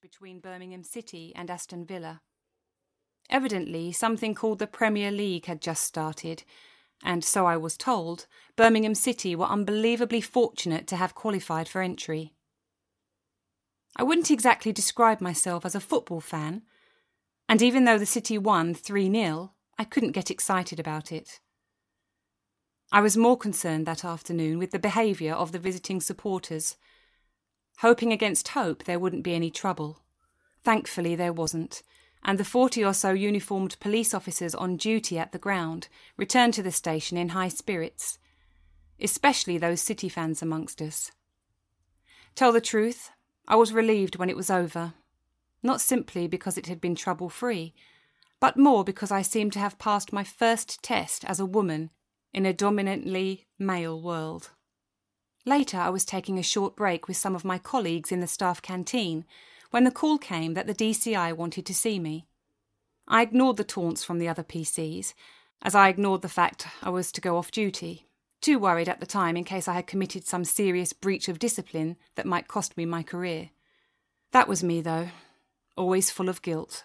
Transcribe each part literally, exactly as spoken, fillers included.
between Birmingham City and Aston Villa. Evidently, something called the Premier League had just started, and so I was told, Birmingham City were unbelievably fortunate to have qualified for entry. I wouldn't exactly describe myself as a football fan, and even though the City won three nil, I couldn't get excited about it. I was more concerned that afternoon with the behaviour of the visiting supporters, hoping against hope there wouldn't be any trouble. Thankfully there wasn't, and the forty or so uniformed police officers on duty at the ground returned to the station in high spirits, especially those City fans amongst us. Tell the truth, I was relieved when it was over, not simply because it had been trouble-free, but more because I seemed to have passed my first test as a woman in a dominantly male world. Later I was taking a short break with some of my colleagues in the staff canteen when the call came that the D C I wanted to see me. I ignored the taunts from the other P Cs, as I ignored the fact I was to go off duty, too worried at the time in case I had committed some serious breach of discipline that might cost me my career. That was me, though, always full of guilt.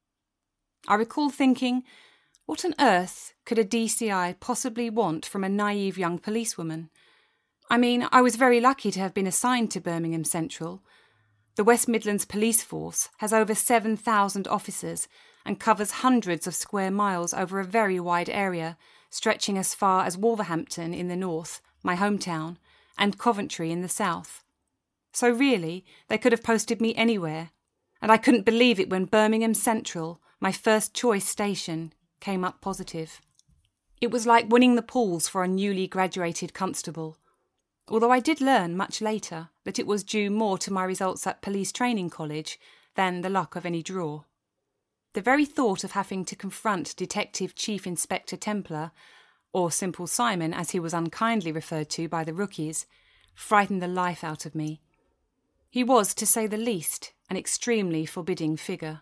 I recall thinking, what on earth could a D C I possibly want from a naive young policewoman? I mean, I was very lucky to have been assigned to Birmingham Central. The West Midlands Police Force has over seven thousand officers and covers hundreds of square miles over a very wide area, stretching as far as Wolverhampton in the north, my hometown, and Coventry in the south. So really, they could have posted me anywhere, and I couldn't believe it when Birmingham Central, my first choice station, came up positive. It was like winning the pools for a newly graduated constable, although I did learn much later that it was due more to my results at Police Training College than the luck of any draw. The very thought of having to confront Detective Chief Inspector Templar, or Simple Simon as he was unkindly referred to by the rookies, frightened the life out of me. He was, to say the least, an extremely forbidding figure.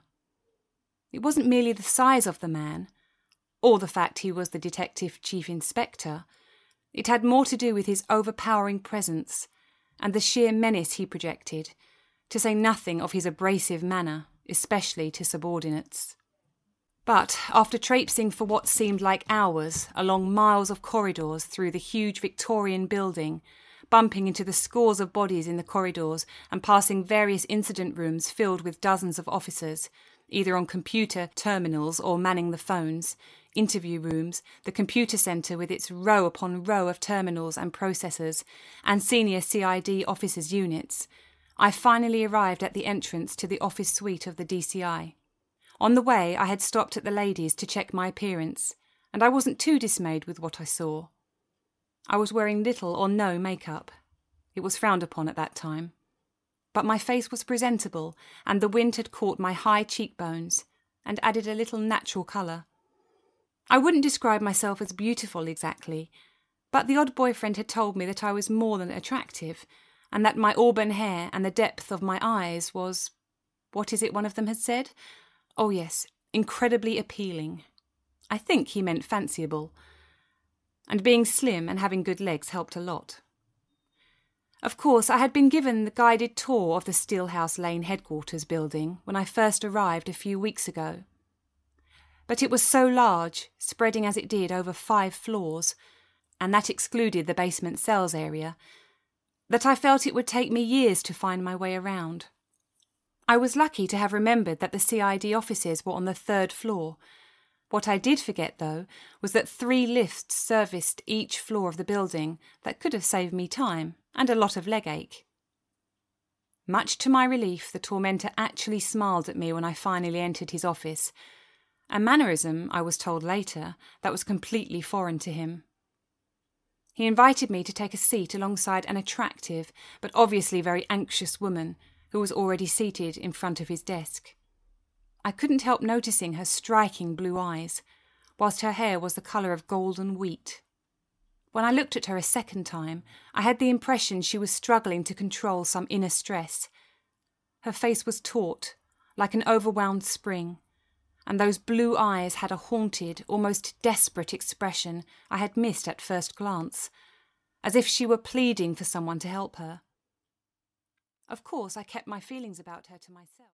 It wasn't merely the size of the man, or the fact he was the Detective Chief Inspector. It had more to do with his overpowering presence and the sheer menace he projected, to say nothing of his abrasive manner, especially to subordinates. But after traipsing for what seemed like hours along miles of corridors through the huge Victorian building, bumping into the scores of bodies in the corridors and passing various incident rooms filled with dozens of officers, either on computer terminals or manning the phones, interview rooms, the computer centre with its row upon row of terminals and processors, and senior C I D officers' units, I finally arrived at the entrance to the office suite of the D C I. On the way, I had stopped at the ladies to check my appearance, and I wasn't too dismayed with what I saw. I was wearing little or no makeup. It was frowned upon at that time. But my face was presentable, and the wind had caught my high cheekbones and added a little natural colour. I wouldn't describe myself as beautiful exactly, but the odd boyfriend had told me that I was more than attractive, and that my auburn hair and the depth of my eyes was, what is it one of them had said? Oh yes, incredibly appealing. I think he meant fanciable. And being slim and having good legs helped a lot. Of course, I had been given the guided tour of the Steelhouse Lane headquarters building when I first arrived a few weeks ago. But it was so large, spreading as it did over five floors, and that excluded the basement cells area, that I felt it would take me years to find my way around. I was lucky to have remembered that the C I D offices were on the third floor. What I did forget, though, was that three lifts serviced each floor of the building that could have saved me time and a lot of leg ache. Much to my relief, the tormentor actually smiled at me when I finally entered his office, a mannerism, I was told later, that was completely foreign to him. He invited me to take a seat alongside an attractive but obviously very anxious woman who was already seated in front of his desk. I couldn't help noticing her striking blue eyes, whilst her hair was the colour of golden wheat. When I looked at her a second time, I had the impression she was struggling to control some inner stress. Her face was taut, like an overwhelmed spring, and those blue eyes had a haunted, almost desperate expression I had missed at first glance, as if she were pleading for someone to help her. Of course, I kept my feelings about her to myself.